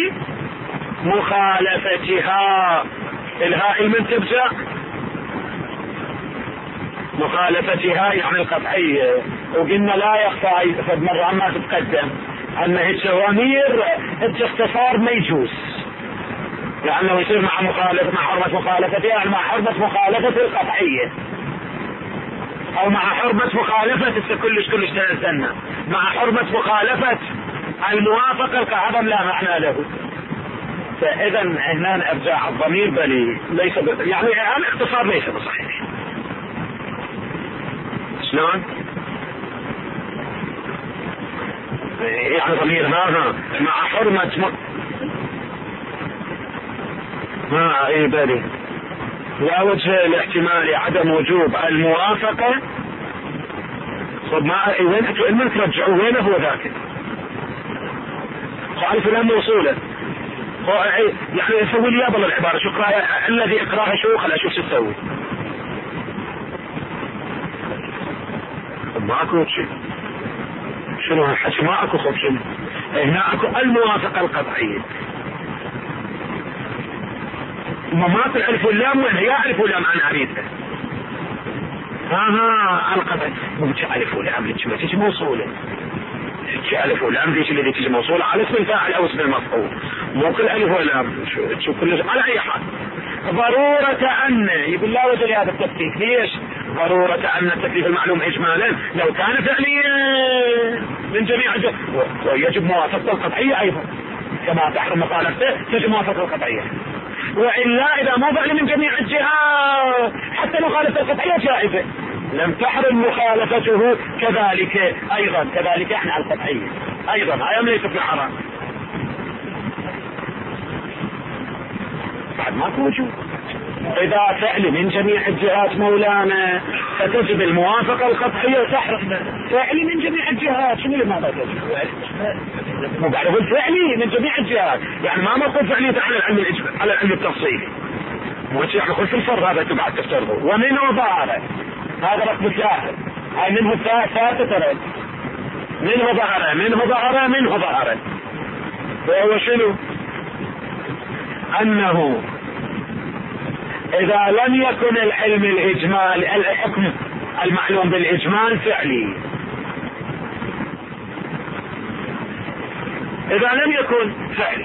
مخالفتها. الهاء المنتب جاء مخالفتها يعني القطعية، وقلنا لا يخفى فد مرة ما تتقدم أن الجوامير اختصار ما يجوز، لأنه يصير مع مخالفة مع حرمة مخالفتها يعني مع حرمة مخالفة القطعية، أو مع حرمة مخالفة كلش كلش تنزلنا مع حرمة مخالفة الموافقة هذا لا معنى له. فإذا هنا ارجاع الضمير بل ليس ب... يعني الاختصار ليس بصحيح. شلون؟ يعني ضمير هذا مع حرمة م... ما اي بالي لا وجه لاحتمال عدم وجوب الموافقة. طب ما وين وين ترجعوا وين هو ذاك؟ تعرف الان موصوله يعني يسوي لي يابا العبارة شو قراءة الذي اقراها شو خل اشوف شو تسوي. ما اكو شيء شنو هالحكي ما اكو خب شنو هنا اكو الموافقة القطعية. ما تعرف اللام وين هي الف ولام انا اريدها. ها ها القطع مو تعرف اللام ليش ما تجي موصولة الف واللام ليش اللي تجي موصولة على اسم الفاعل او اسم المفعول مو كل الف واللام شو كل على اي حال. ضرورة ان يقول لا وجه لهذا التكليف. ليش ضرورة ان التكليف المعلوم اجمالا لو كان فعليا من جميع الجهات ويجب موافقة القطعية ايضا كما تحرم مخالفته تجب موافقة القطعية، وإلا إذا ما فعل من جميع الجهات حتى مخالفة القطعية جائزة لم تحرم مخالفته كذلك أيضا كذلك احنا على القطعية أيضا هاي ليست في حرام بعد ما توجد. إذا فعل من جميع الجهات مولانا فتجب الموافقة القطعية وتحرم فعل من جميع الجهات. شنو لماذا تجب؟ مو بعد اقول فعلي من جميع الجهات يعني ما مقول فعلي على العلم الاجمالي على العلم التفصيلي مو يعني يدخل في الفرض هذا تبعد تفترضه. ومنه ظهر هذا رقم ثلاثة هاي منه ثلاثة ترى منه ظهر منه ظهر منه ظهر وهو شنو؟ انه اذا لم يكن العلم الاجمالي الحكم المعلوم بالاجمال فعلي اذا لم يكن فعلي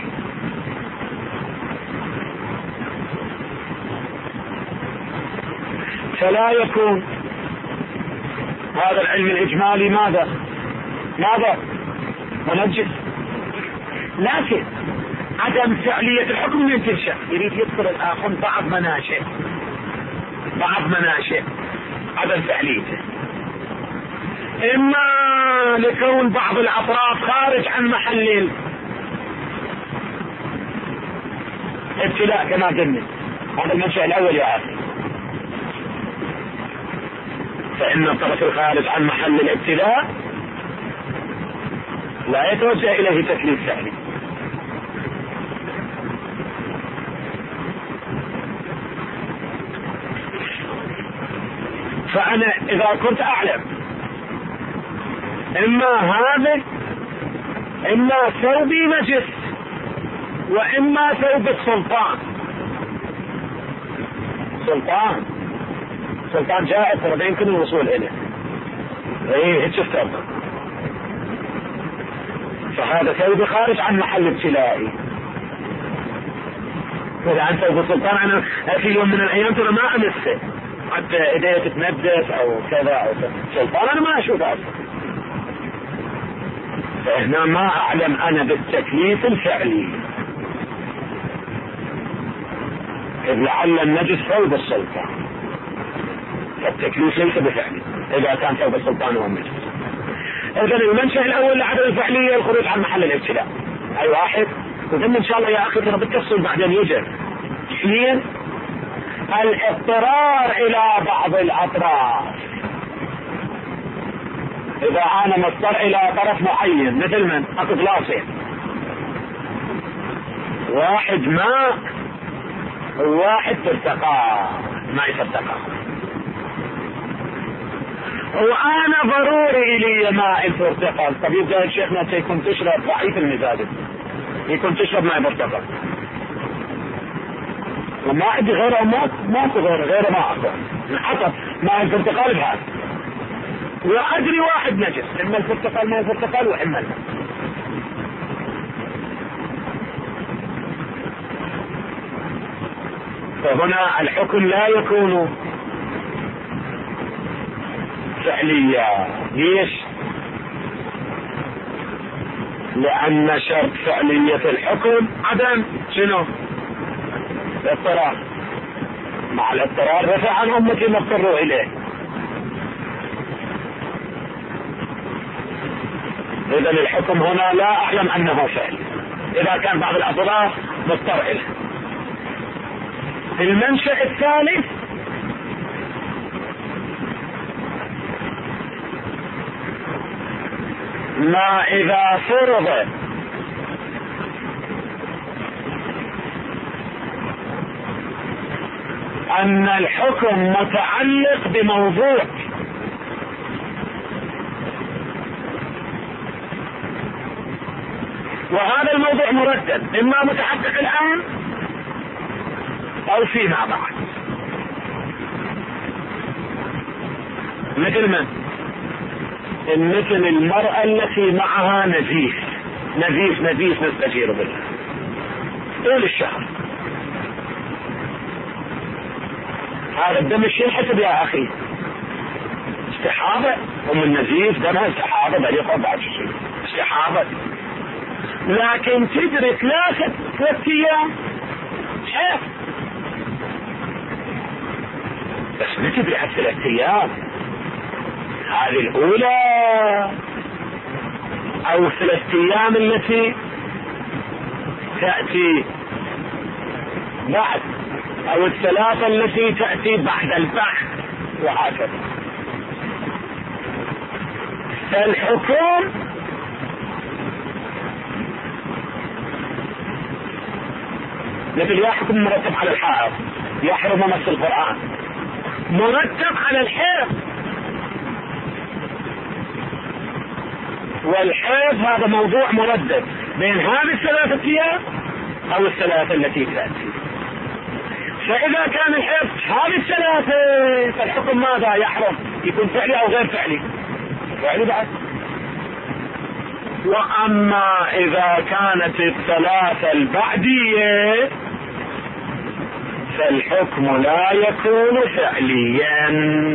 فلا يكون هذا العلم الاجمالي ماذا ماذا منجس. لكن عدم فعلية الحكم من تنشأ يريد يذكر الاخر بعض مناشئ بعض مناشئ عدم فعليته اما لكون بعض الاطراف خارج عن محل الابتلاء كما قلنا هذا المنشأ الاول يا اخي فان الطرف الخارج عن محل الابتلاء لا يتوجه اليه تكليف فعلي. فانا اذا كنت اعلم اما هذا اما ثوبي نجس واما ثوب السلطان سلطان سلطان جائز فلا يمكن الوصول اليه ايه هيك استرضى فهذا ثوب خارج عن محل ابتلائي. اذا عن ثوب السلطان انا في يوم من الايام ترى ما امسه حتى ايديه تتندس او كذا او كذا سلطان انا ما اشوفه اصلا فهنا ما اعلم انا بالتكليف الفعلي اذ لعل النجس ثوب السلطان فالتكليف ليس بفعلي اذا كان ثوب السلطان هو النجس. اذا المنشأ الاول لعدم الفعلية الخروج عن محل الابتلاء اي واحد. وقلنا ان شاء الله يا اخي ترى بالتفصيل بعدين يجي. اثنين الاضطرار الى بعض الاطراف اذا انا مضطر الى طرف معين مثل من اكو ثلاثة واحد ماء وواحد برتقال، ما يصدقه. وانا ضروري الي ماء البرتقال. طب يبقى شيخنا سيكون تشرب ضعيف المزاج، يكون تشرب ماء برتقال وما عندي غيره، ما ماكو غيره غيره ما اقدر نحط ماء البرتقال بهذا. وادري واحد نجس، اما البرتقال ماء البرتقال واما الماء. فهنا الحكم لا يكون فعليا. ليش؟ لأن شرط فعلية الحكم عدم شنو؟ الاضطرار. مع الاضطرار رفع عن أمتي ما اضطروا إليه. إذا الحكم هنا لا أعلم أنه فعل إذا كان بعض الأضرار مضطر إليه. المنشأ الثالث ما إذا فرض أن الحكم متعلق بموضوع وهذا الموضوع مردد، إما متحقق الآن أو فيما بعد. مثل من؟ مثل المرأة التي معها نزيف نزيف نزيف نستجير بالله طول الشهر، هذا الدم الشيء حسب يا أخي استحاضة. أم النزيف دمها استحاضة بريقة بعد شيء استحاضة، لكن تدرك ثلاثة ثلاثة أيام حيث بس ما تدري عن ثلاثة أيام. هذه الأولى أو ثلاثة أيام التي تأتي بعد، أو الثلاثة التي تأتي بعد البحث، وهكذا. فالحكم مثل يحكم مرتب على الحائض يحرم مس القرآن، مرتب على الحيض، والحيض هذا موضوع مردد بين هذه الثلاثة أيام أو الثلاثة التي تأتي. فإذا كان الحيض هذه الثلاثة فالحكم ماذا يحرم؟ يكون فعلي أو غير فعلي؟ فعلي بعد. وأما إذا كانت الثلاثة البعدية فالحكم لا يكون فعليا.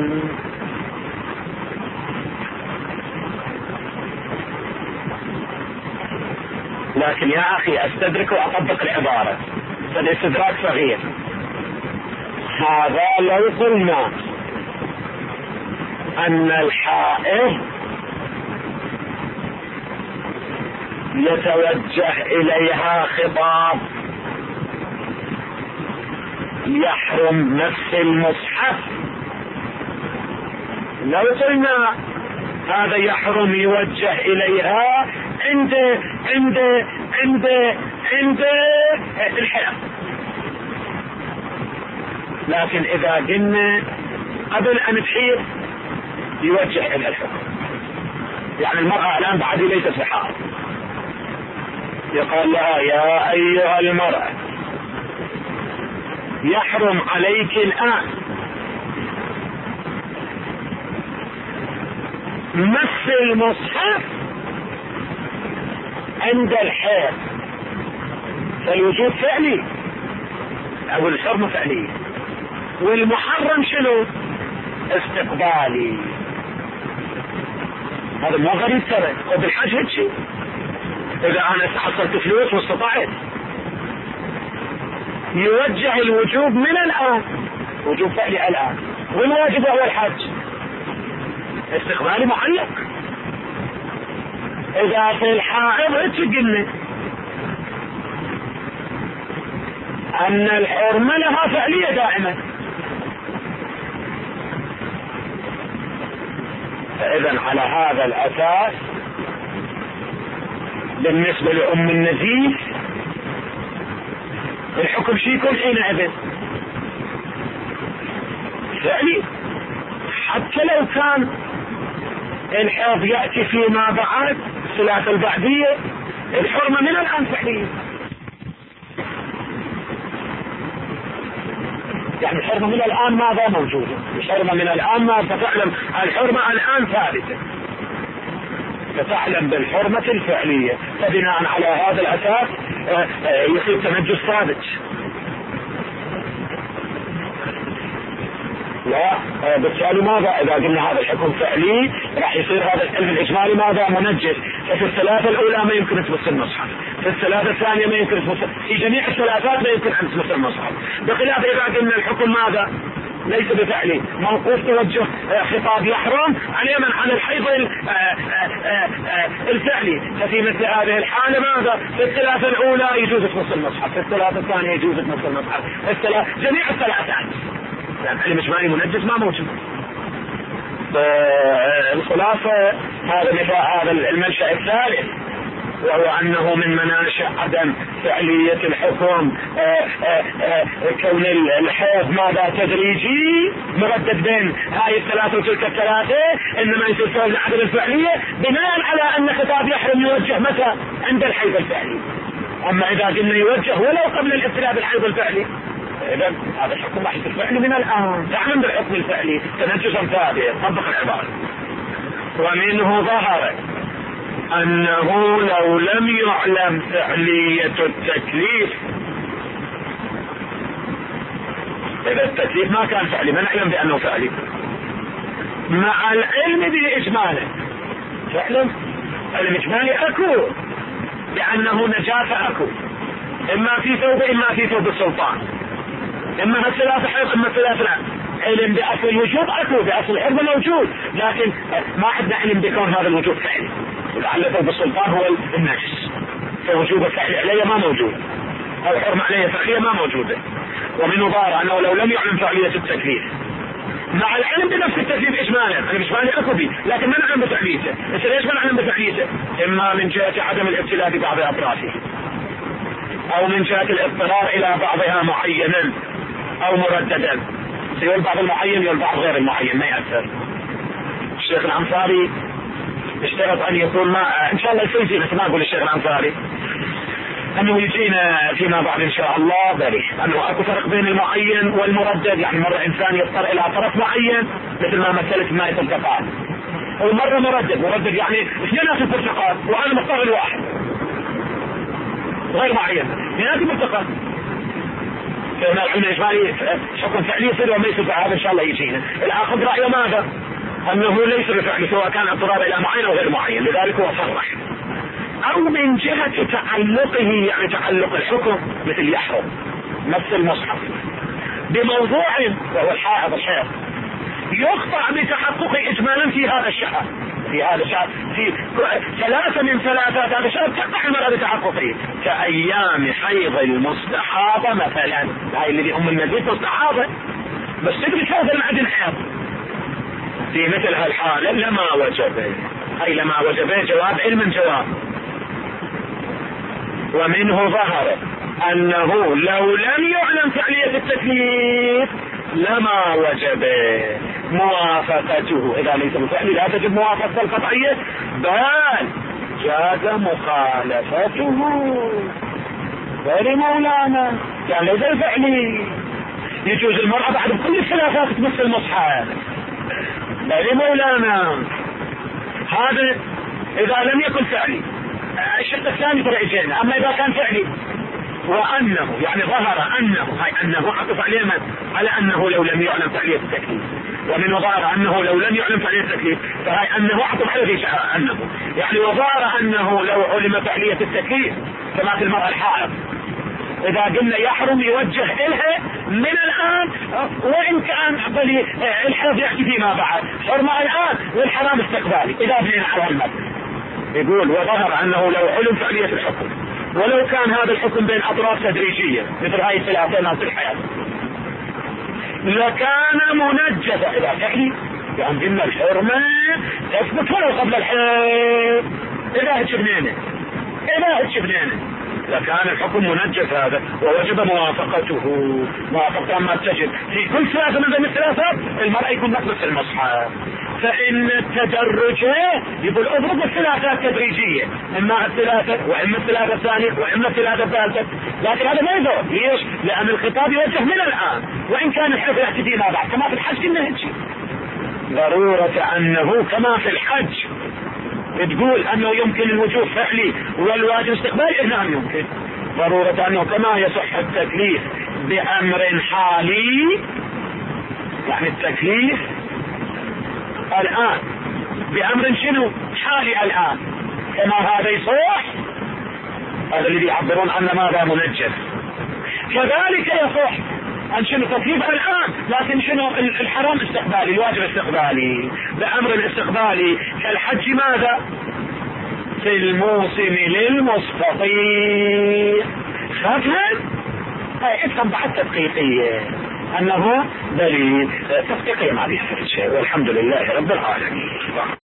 لكن يا أخي أستدرك وأطبق العبارة، فالاستدراك صغير. هذا لو قلنا أن الحائض يتوجه إليها خطاب يحرم نفس المصحف، لو قلنا هذا يحرم يوجه إليها عند عند عند عند الحيض. لكن إذا قلنا قبل أن تحيض يوجه إلى الحكم، يعني المرأة الآن بعد ليست في حائض، يقال لها يا أيها المرأة يحرم عليك الآن مس المصحف عند الحيض. فالوجود فعلي أو الحرمة فعلية، والمحرم شنو؟ استقبالي. هذا مو غريب ترى، وبالحاج هيك شيء. إذا أنا حصلت فلوس واستطعت يوجه الوجوب من الآن، وجوب فعلي الآن، والواجب هو الحج، استقبالي معلق. إذا في الحائض هيك قلنا أن الحرمة لها فعلية دائما. فإذا على هذا الأساس بالنسبة لأم النزيف الحكم شي يكون حينئذ فعلي. حتى لو كان الحيض يأتي فيما بعد الصلاة البعدية، الحرمة من الآن فعلية. يعني الحرمة من الآن ماذا موجودة؟ الحرمة من الآن ما فتعلم الحرمة الآن ثابتة، فتعلم بالحرمة الفعلية، فبناء على هذا الأساس يصير تنجس ثابت. لا بالتالي ماذا اذا قلنا هذا الحكم فعلي راح يصير هذا العلم الاجمالي ماذا منجس. ففي الثلاثة الاولى ما يمكن تمس المصحف، في الثلاثة الثانية ما يمكن تمس، في جميع الثلاثات ما يمكن ان تمس المصحف، بخلاف اذا قلنا الحكم ماذا ليس بفعلي، موقوف توجه خطاب يحرم على من على الحيض الفعلي. ففي مثل هذه الحالة ماذا في الثلاثة الاولى يجوز تمس المصحف، في الثلاثة الثانية يجوز تمس المصحف، الثلاث جميع الثلاثات يعني علم اجمالي منجس ما موجود. الخلاصة هذا هذا المنشأ الثالث، وهو انه من مناشأ عدم فعلية الحكم آآ آآ كون الحيض ماذا تدريجي مردد بين هاي الثلاثة وتلك الثلاثة، انما يصير عدم الفعلية بناء على ان خطاب يحرم يوجه متى عند الحيض الفعلي. اما اذا قلنا يوجه ولو قبل الابتلاء بالحيض الفعلي، إذا هذا الحكم راح يصير فعلي من الآن. تعلم بالحكم الفعلي تنجسا ثابتا، طبق العبارة. ومنه ظهر أنه لو لم يعلم فعلية التكليف، إذا التكليف ما كان فعلي ما نعلم بأنه فعلي، مع العلم بإجماله. تعلم علم إجمالي أكو لأنه نجاسة أكو، إما في ثوب إما في ثوب السلطان، اما الثلاثة حيض اما الثلاثة لا. علم باصل الوجود اكو، باصل الحرمة موجود، لكن ما عندنا علم بكون هذا الوجود فعلي، لعل ثوب السلطان هو النجس، فوجوب الفعلي عليه ما موجود، او الحرمة عليه فعلية ما موجودة. ومن ظاهر انه لو لم يعلم فعلية التكليف مع العلم بنفس التكليف اجمالا، انا مش مالي اكو بي لكن ما نعلم بفعليته. بس ليش ما نعلم بفعليته؟ اما من جهة عدم الابتلاء ببعض اطرافه، او من جهة الاضطرار الى بعضها معينا او مرددا، يقول بعض المعين يقول بعض غير المعين ما يأثر. الشيخ العنصاري اشترط ان يكون ما ان شاء الله يسوي مثل ما اقول الشيخ العنصاري انه يجينا فيما بعد ان شاء الله بريح انه اكو فرق بين المعين والمردد. يعني مرة انسان يضطر الى طرف معين مثل ما مثلت ماء البرتقال، ومرة مردد، مردد يعني اثنينات البرتقال وانا مختار الواحد غير معين اثنينات البرتقال. فما العلم الاجمالي حكم فعلي يصير وما يصير، هذا ان شاء الله يجينا. الاخذ رايه ماذا؟ انه ليس بفعل سواء كان اضطرار الى معين او غير معين، لذلك هو صرح. او من جهة تعلقه يعني تعلق الحكم مثل يحرم نفس المصحف بموضوع وهو الحائض الحيض يقطع بتحقق اجمالا في هذا الشهر، في هذا الشهر في ثلاثة من ثلاثات هذا الشهر تقطع المرأة بتحققه، كأيام حيض المستحاضة مثلا. هاي اللي هم المزيد مستحاضة بس تقدر هذا المعدن حيض، في مثل هالحالة لما وجب، هاي لما وجب جواب علم جواب. ومنه ظهر انه لو لم يعلم فعلية التكليف لما وجب موافقته، اذا ليس بفعل لا تجب موافقة القطعية بل جاز مخالفته. غير مولانا يعني ليس الفعلي يجوز المرأة بعد كل الثلاثات تمس المصحف. غير مولانا هذا اذا لم يكن فعلي. الشق الثاني ترى اجينا، اما اذا كان فعلي وانه يعني ظهر انه هاي انه عطف عليه على انه لو لم يعلم فعلية التكليف، ومن ظهر انه لو لم يعلم فعلية التكليف فهاي انه عطف عليه في انه يعني وظهر انه لو علم فعلية التكليف كما في المرأة الحائض اذا قلنا يحرم يوجه الها من الان، وان كان قبل الحيض يحكي فيما بعد حرمة الان والحرام استقبالي. اذا بنينا على المبنى يقول وظهر انه لو علم فعلية الحكم ولو كان هذا الحكم بين اطراف تدريجية مثل هاي الثلاثين في الحياة لكان منجسا. اذا فعلي يعني قلنا الحرمة تثبت ولو قبل الحيض. اذا هتش بنينه اذا هتش بنينه لكان الحكم منجز هذا ووجب موافقته. موافقة ما تجد في كل ثلاثة من ضمن الثلاثات المرأة يكون نقص المصحف. فإن التدرج يقول اضرب الثلاثات تدريجية، اما الثلاثة واما الثلاثة الثانية واما الثلاثة الثالثة، لكن هذا ما يضر. ليش؟ لأن الخطاب يوجه من الآن، وإن كان الحكم يأتي فيما بعد كما في الحج. كنا هيك ضرورة أنه كما في الحج تقول أنه يمكن الوجوب فعلي والواجب استقبالي. نعم يمكن. ضرورة أنه كما يصح التكليف بأمر حالي، يعني التكليف الآن بأمر شنو حالي الآن، كما هذا يصح. هذا الذي يعبرون عن ماذا منجز. كذلك يصح أن شنو تكليف الآن، لكن شنو الحرام استقبالي، الواجب استقبالي. بأمر الاستقبالي كالحج ماذا في الموسم للمستطيع. فاهم؟ هاي افهم بعد تدقيقية أنه دليل تدقيقية ما بيصير شيء، والحمد لله رب العالمين.